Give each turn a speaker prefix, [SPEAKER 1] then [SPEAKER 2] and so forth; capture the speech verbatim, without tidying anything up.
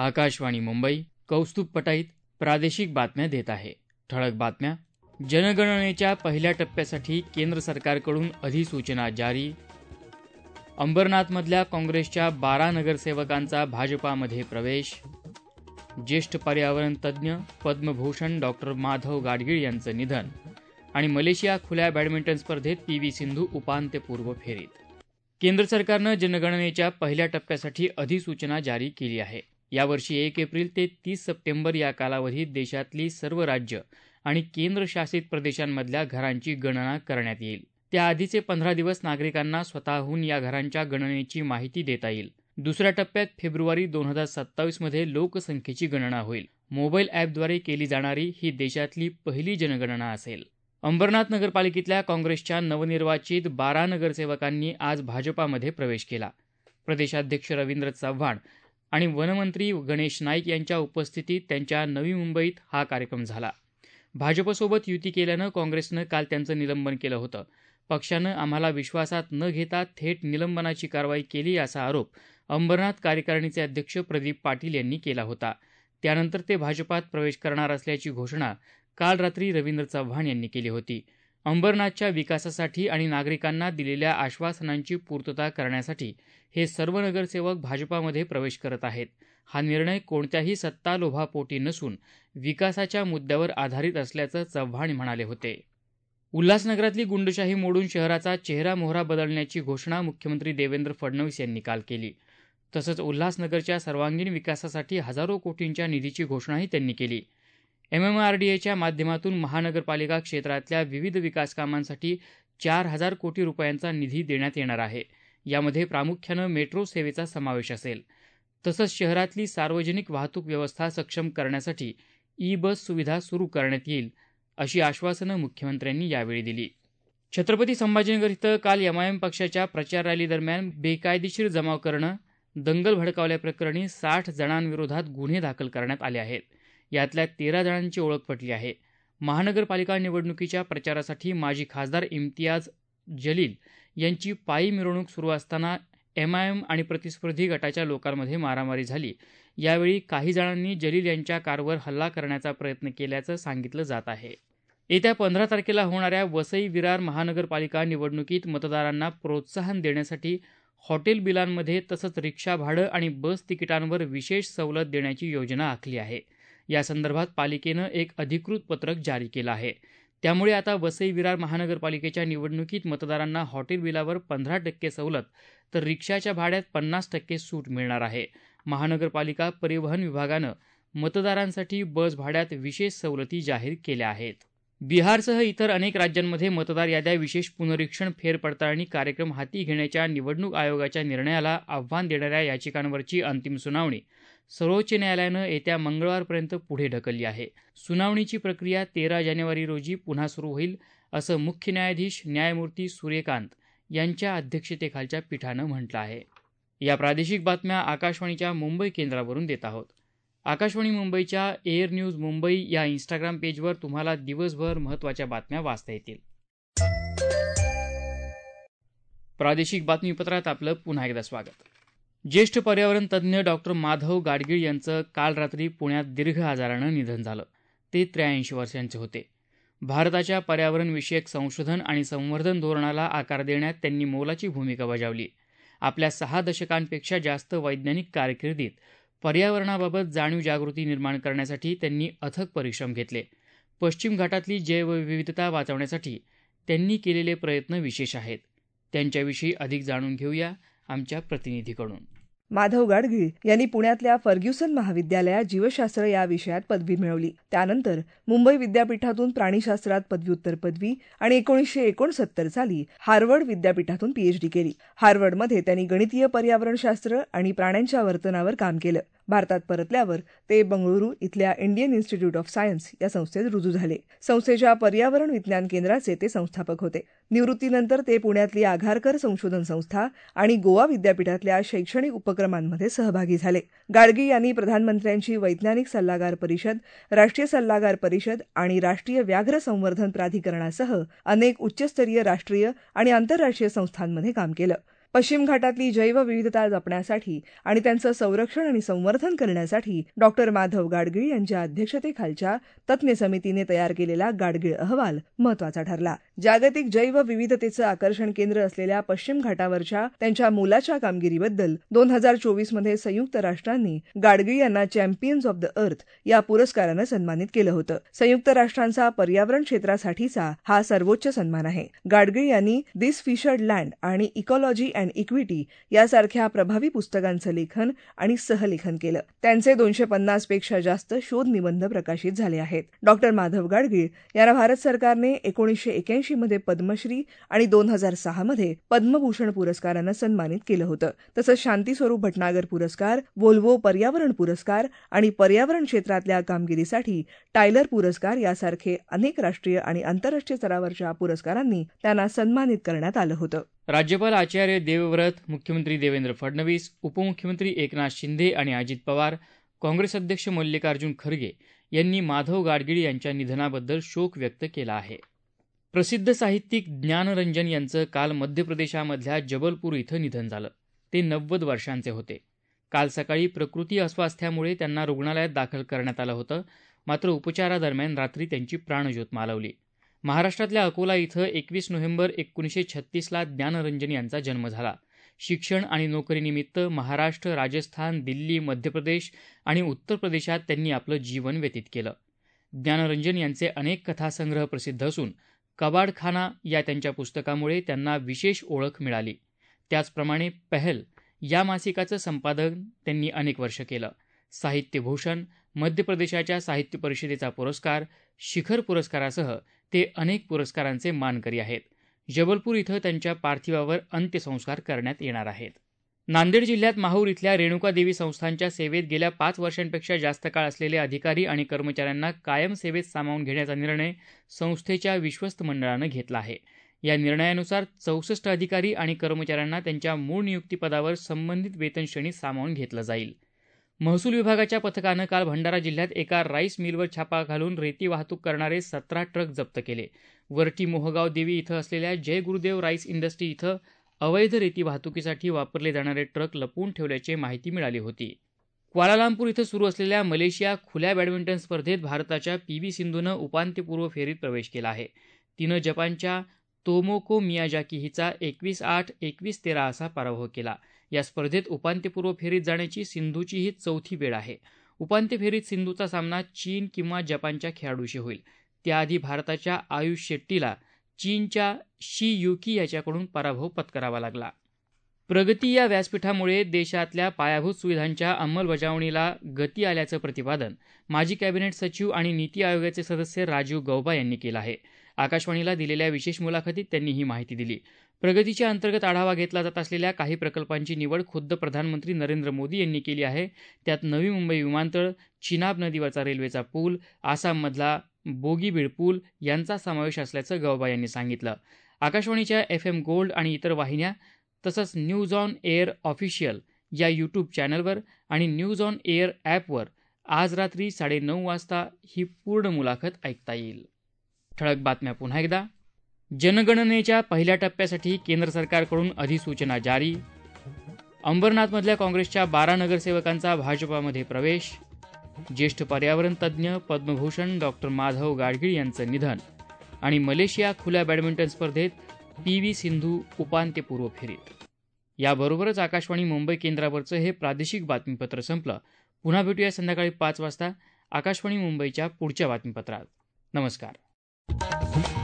[SPEAKER 1] आकाशवाणी मुंबई कौस्तुभ पटाईत प्रादेशिक बातम्या देत आहे. ठळक बातम्या. जनगणनेच्या पहिल्या टप्प्यासाठी केंद्र सरकारकडून अधिसूचना जारी. अंबरनाथमधल्या काँग्रेसच्या बारा नगरसेवकांचा भाजपामध्ये प्रवेश. ज्येष्ठ पर्यावरण तज्ज्ञ पद्मभूषण डॉक्टर माधव गाडगीळ यांचं निधन. आणि मलेशिया खुल्या बॅडमिंटन स्पर्धेत पी व्ही सिंधू उपांत्यपूर्व फेरीत. केंद्र सरकारनं जनगणनेच्या पहिल्या टप्प्यासाठी अधिसूचना जारी केली आहे. यावर्षी एक एप्रिल ते तीस सप्टेंबर या कालावधीत देशातली सर्व राज्य आणि केंद्रशासित प्रदेशांमधल्या घरांची गणना करण्यात येईल. त्याआधीचे पंधरा दिवस नागरिकांना स्वतःहून या घरांच्या गणनेची माहिती देता येईल. दुसऱ्या टप्प्यात फेब्रुवारी दोन हजार सत्तावीसमध्ये लोकसंख्येची गणना होईल. मोबाईल ॲपद्वारे केली जाणारी ही देशातली पहिली जनगणना असेल. अंबरनाथ नगरपालिकेतल्या काँग्रेसच्या नवनिर्वाचित बारा नगरसेवकांनी आज भाजपामध्ये प्रवेश केला. प्रदेशाध्यक्ष रवींद्र चव्हाण आणि वनमंत्री गणेश नाईक यांच्या उपस्थितीत त्यांच्या नवी मुंबईत हा कार्यक्रम झाला. भाजपसोबत युती केल्यानं काँग्रेसनं काल त्यांचं निलंबन केलं होतं. पक्षानं आम्हाला विश्वासात न घेता थेट निलंबनाची कारवाई केली असा आरोप अंबरनाथ कार्यकारिणीचे अध्यक्ष प्रदीप पाटील यांनी केला होता. त्यानंतर ते भाजपात प्रवेश करणार असल्याची घोषणा काल रात्री रवींद्र चव्हाण यांनी केली होती. अंबरनाथच्या विकासासाठी आणि नागरिकांना दिलेल्या आश्वासनांची पूर्तता करण्यासाठी हे सर्व नगरसेवक भाजपामध्ये प्रवेश करत आहेत. हा निर्णय कोणत्याही सत्तालोभापोटी नसून विकासाच्या मुद्द्यावर आधारित असल्याचं चव्हाण म्हणाले होते. उल्हासनगरातली गुंडशाही मोडून शहराचा चेहरा मोहरा बदलण्याची घोषणा मुख्यमंत्री देवेंद्र फडणवीस यांनी काल केली. तसंच उल्हासनगरच्या सर्वांगीण विकासासाठी हजारो कोटींच्या निधीची घोषणाही त्यांनी केली. एम एम आर डी एच्या माध्यमातून महानगरपालिका क्षेत्रातल्या विविध विकासकामांसाठी चार हजार कोटी रुपयांचा निधी देण्यात येणार आहे. यामध्ये प्रामुख्यानं मेट्रो सेवेचा समावेश असेल. तसंच शहरातली सार्वजनिक वाहतूक व्यवस्था सक्षम करण्यासाठी ई बस सुविधा सुरू करण्यात येईल अशी आश्वासनं मुख्यमंत्र्यांनी यावेळी दिली. छत्रपती संभाजीनगर इथं काल एम आय एम पक्षाच्या प्रचार रॅलीदरम्यान बेकायदेशीर जमाव करणं, दंगल भडकावल्याप्रकरणी साठ जणांविरोधात गुन्हे दाखल करण्यात आले आहेत. यातल्या तेरा जणांची ओळख पटली आहे. महानगरपालिका निवडणुकीच्या प्रचारासाठी माजी खासदार इम्तियाज जलील यांची पायी मिरवणूक सुरू असताना एम आय एम आणि प्रतिस्पर्धी गटाच्या लोकांमध्ये मारामारी झाली. यावेळी काही जणांनी जलील यांच्या कारवर हल्ला करण्याचा प्रयत्न केल्याचं सांगितलं जात आहे. येत्या पंधरा तारखेला होणाऱ्या वसई विरार महानगरपालिका निवडणुकीत मतदारांना प्रोत्साहन देण्यासाठी हॉटेल बिलांमध्ये तसंच रिक्षा भाडं आणि बस तिकिटांवर विशेष सवलत देण्याची योजना आखली आहे. यासंदर्भात पालिकेनं एक अधिकृत पत्रक जारी केलं आहे. त्यामुळे आता वसई विरार महानगरपालिकेच्या निवडणुकीत मतदारांना हॉटेल बिलावर पंधरा टक्के सवलत तर रिक्षाच्या भाड्यात पन्नास टक्के सूट मिळणार आहे. महानगरपालिका परिवहन विभागानं मतदारांसाठी बस भाड्यात विशेष सवलती जाहीर केल्या आहेत. बिहारसह इतर अनेक राज्यांमध्ये मतदार याद्या विशेष पुनरीक्षण फेरपडताळणी कार्यक्रम हाती घेण्याच्या निवडणूक आयोगाच्या निर्णयाला आव्हान देणाऱ्या याचिकांवरची अंतिम सुनावणी सर्वोच्च न्यायालयानं येत्या मंगळवारपर्यंत पुढे ढकलली आहे. सुनावणीची प्रक्रिया तेरा जानेवारी रोजी पुन्हा सुरू होईल असं मुख्य न्यायाधीश न्यायमूर्ती सूर्यकांत यांच्या अध्यक्षतेखालच्या पीठानं म्हटलं आहे. या प्रादेशिक बातम्या आकाशवाणीच्या मुंबई केंद्रावरून देत आहोत. आकाशवाणी मुंबईच्या एअर न्यूज मुंबई या इंस्टाग्राम पेजवर तुम्हाला दिवसभर महत्त्वाच्या बातम्या वाचता येतील. प्रादेशिक बातमीपत्रात आपलं पुन्हा एकदा स्वागत. ज्येष्ठ पर्यावरण तज्ज्ञ डॉक्टर माधव गाडगीळ यांचं काल रात्री पुण्यात दीर्घ आजारानं निधन झालं. ते त्र्याऐंशी वर्षांचे होते. भारताच्या पर्यावरणविषयक संशोधन आणि संवर्धन धोरणाला आकार देण्यात त्यांनी मोलाची भूमिका बजावली. आपल्या सहा दशकांपेक्षा जास्त वैज्ञानिक कारकिर्दीत पर्यावरणाबाबत जाणीव जागृती निर्माण करण्यासाठी त्यांनी अथक परिश्रम घेतले. पश्चिम घाटातली जैवविविधता वाचवण्यासाठी त्यांनी केलेले प्रयत्न विशेष आहेत. त्यांच्याविषयी अधिक जाणून घेऊया आमच्या प्रतिनिधीकडून.
[SPEAKER 2] माधव गाडगीळ यांनी पुण्यातल्या फर्ग्युसन महाविद्यालयात जीवशास्त्र या विषयात पदवी मिळवली. त्यानंतर मुंबई विद्यापीठातून प्राणीशास्त्रात पदव्युत्तर पदवी आणि एकोणीसशे एकोणसत्तर साली हार्वर्ड विद्यापीठातून पीएचडी केली. हार्वर्डमध्ये त्यांनी गणितीय पर्यावरणशास्त्र आणि प्राण्यांच्या वर्तनावर काम केलं. भारतात परतल्यावर ते बंगळुरू इथल्या इंडियन इन्स्टिट्यूट ऑफ सायन्स या संस्थेत रुजू झाले. संस्थेच्या पर्यावरण विज्ञान केंद्राचे ते संस्थापक होते. निवृत्तीनंतर ते पुण्यातली आघारकर संशोधन संस्था आणि गोवा विद्यापीठातल्या शैक्षणिक उपक्रमांमध्ये सहभागी झाले. गाडगीळ यांनी प्रधानमंत्र्यांची वैज्ञानिक सल्लागार परिषद, राष्ट्रीय सल्लागार परिषद आणि राष्ट्रीय व्याघ्र संवर्धन प्राधिकरणासह अनेक उच्चस्तरीय राष्ट्रीय आणि आंतरराष्ट्रीय संस्थांमध्ये काम केलं. पश्चिम घाटातली जैवविविधता जपण्यासाठी आणि त्यांचं संरक्षण आणि संवर्धन करण्यासाठी डॉक्टर माधव गाडगीळ यांच्या अध्यक्षतेखालच्या तज्ज्ञ समितीने तयार केलेला गाडगीळ अहवाल महत्वाचा ठरला. जागतिक जैवविविधतेचं आकर्षण केंद्र असलेल्या पश्चिम घाटावरच्या त्यांच्या मोलाच्या कामगिरीबद्दल दोन हजार चोवीस मध्ये संयुक्त राष्ट्रांनी गाडगीळ यांना चॅम्पियन्स ऑफ द अर्थ या पुरस्कारानं सन्मानित केलं होतं. संयुक्त राष्ट्रांचा पर्यावरण क्षेत्रासाठीचा हा सर्वोच्च सन्मान आहे. गाडगीळ यांनी दिस फिशर्ड लँड आणि इकॉलॉजी अँड इक्विटी यासारख्या प्रभावी पुस्तकांचं लेखन आणि सहलेखन केलं. त्यांचे दोनशे पन्नास पेक्षा जास्त शोध निबंध प्रकाशित झाले आहेत. डॉक्टर माधव गाडगीळ यांना भारत सरकारने एकोणीसशे एक्याऐंशी मध्ये पद्मश्री आणि दोन हजार सहा मध्ये पद्मभूषण पुरस्कारानं सन्मानित केलं होतं. तसंच शांती स्वरूप भटनागर पुरस्कार, व्होल्वो पर्यावरण पुरस्कार आणि पर्यावरण क्षेत्रातल्या कामगिरीसाठी टायलर पुरस्कार यासारखे अनेक राष्ट्रीय आणि आंतरराष्ट्रीय स्तरावरच्या पुरस्कारांनी त्यांना सन्मानित करण्यात आलं होतं.
[SPEAKER 1] राज्यपाल आचार्य देवव्रत, मुख्यमंत्री देवेंद्र फडणवीस, उपमुख्यमंत्री एकनाथ शिंदे आणि अजित पवार, काँग्रेस अध्यक्ष मल्लिकार्जुन खरगे यांनी माधव गाडगीळ यांच्या निधनाबद्दल शोक व्यक्त केला आहे. प्रसिद्ध साहित्यिक ज्ञानरंजन यांचं काल मध्य प्रदेशामधल्या जबलपूर इथं निधन झालं. ते नव्वद वर्षांचे होते. काल सकाळी प्रकृती अस्वास्थ्यामुळे त्यांना रुग्णालयात दाखल करण्यात आलं होतं. मात्र उपचारादरम्यान रात्री त्यांची प्राणज्योत मालवली. महाराष्ट्रातल्या अकोला इथं एकवीस नोव्हेंबर एकोणीसशे छत्तीसला ज्ञानरंजन यांचा जन्म झाला. शिक्षण आणि नोकरीनिमित्त महाराष्ट्र, राजस्थान, दिल्ली, मध्य प्रदेश आणि उत्तर प्रदेशात त्यांनी आपलं जीवन व्यतीत केलं. ज्ञानरंजन यांचे अनेक कथासंग्रह प्रसिद्ध असून कबाडखाना या त्यांच्या पुस्तकामुळे त्यांना विशेष ओळख मिळाली. त्याचप्रमाणे पहल या मासिकाचं संपादन त्यांनी अनेक वर्ष केलं. साहित्यभूषण, मध्य प्रदेशाच्या साहित्य परिषदेचा पुरस्कार, शिखर पुरस्कारासह ते अनेक पुरस्कारांचे मानकरी आहेत. जबलपूर इथं त्यांच्या पार्थिवावर अंत्यसंस्कार करण्यात येणार आहेत. नांदेड जिल्ह्यात माहूर इथल्या रेणुका देवी संस्थानच्या सेवेत गेल्या पाच वर्षांपेक्षा जास्त काळ असलेले अधिकारी आणि कर्मचाऱ्यांना कायम सेवेत सामावून घेण्याचा निर्णय संस्थेच्या विश्वस्त मंडळानं घेतला आहे. या निर्णयानुसार चौसष्ट अधिकारी आणि कर्मचाऱ्यांना त्यांच्या मूळ नियुक्तीपदावर संबंधित वेतनश्रेणीत सामावून घेतलं जाईल. महसूल विभागाच्या पथकानं काल भंडारा जिल्ह्यात एका राईस मिलवर छापा घालून रेती वाहतूक करणारे सतरा ट्रक जप्त केले. वरटी मोहगाव देवी इथं असलेल्या जय गुरुदेव राईस इंडस्ट्री इथं अवैध रेती वाहतुकीसाठी वापरले जाणारे ट्रक लपवून ठेवल्याची माहिती मिळाली होती. क्वालालंपूर इथं सुरू असलेल्या मलेशिया खुल्या बॅडमिंटन स्पर्धेत भारताच्या पी व्ही सिंधूनं उपांत्यपूर्व फेरीत प्रवेश केला आहे. तिनं जपानच्या तोमोको मियाजाकी हिचा एकवीस आठ, एकवीस तेरा असा पराभव केला. या स्पर्धेत उपांत्यपूर्व फेरीत जाण्याची सिंधूची ही चौथी वेळ आहे. उपांत्य फेरीत सिंधूचा सामना चीन किंवा जपानच्या खेळाडूशी होईल. त्याआधी भारताच्या आयुष शेट्टीला चीनच्या शी युकी याच्याकडून पराभव पत्करावा लागला. प्रगती या व्यासपीठामुळे देशातल्या पायाभूत सुविधांच्या अंमलबजावणीला गती आल्याचं प्रतिपादन माजी कॅबिनेट सचिव आणि नीती आयोगाचे सदस्य राजीव गौबा यांनी केलं आहे. आकाशवाणीला दिलेल्या विशेष मुलाखतीत त्यांनी ही माहिती दिली. प्रगतीच्या अंतर्गत आढावा घेतला जात असलेल्या काही प्रकल्पांची निवड खुद्द प्रधानमंत्री नरेंद्र मोदी यांनी केली आहे. त्यात नवी मुंबई विमानतळ, चिनाब नदीवरचा रेल्वेचा पूल, आसाममधला बोगीबीळ पूल यांचा समावेश असल्याचं गौबा यांनी सांगितलं. आकाशवाणीच्या एफ एम गोल्ड आणि इतर वाहिन्या तसंच न्यूज ऑन एअर ऑफिशियल या यूट्यूब चॅनलवर आणि न्यूज ऑन एअर ॲपवर आज रात्री साडेनऊ वाजता ही पूर्ण मुलाखत ऐकता येईल. ठळक बातम्या पुन्हा एकदा. जनगणनेच्या पहिल्या टप्प्यासाठी केंद्र सरकारकडून अधिसूचना जारी. अंबरनाथमधल्या काँग्रेसच्या बारा नगरसेवकांचा भाजपामध्ये प्रवेश. ज्येष्ठ पर्यावरण तज्ज्ञ पद्मभूषण डॉक्टर माधव गाडगीळ यांचं निधन. आणि मलेशिया खुल्या बॅडमिंटन स्पर्धेत पी व्ही सिंधू उपांत्यपूर्व फेरीत. याबरोबरच आकाशवाणी मुंबई केंद्रावरचं हे प्रादेशिक बातमीपत्र संपलं. पुन्हा भेटूया संध्याकाळी पाच वाजता आकाशवाणी मुंबईच्या पुढच्या बातमीपत्रात. नमस्कार.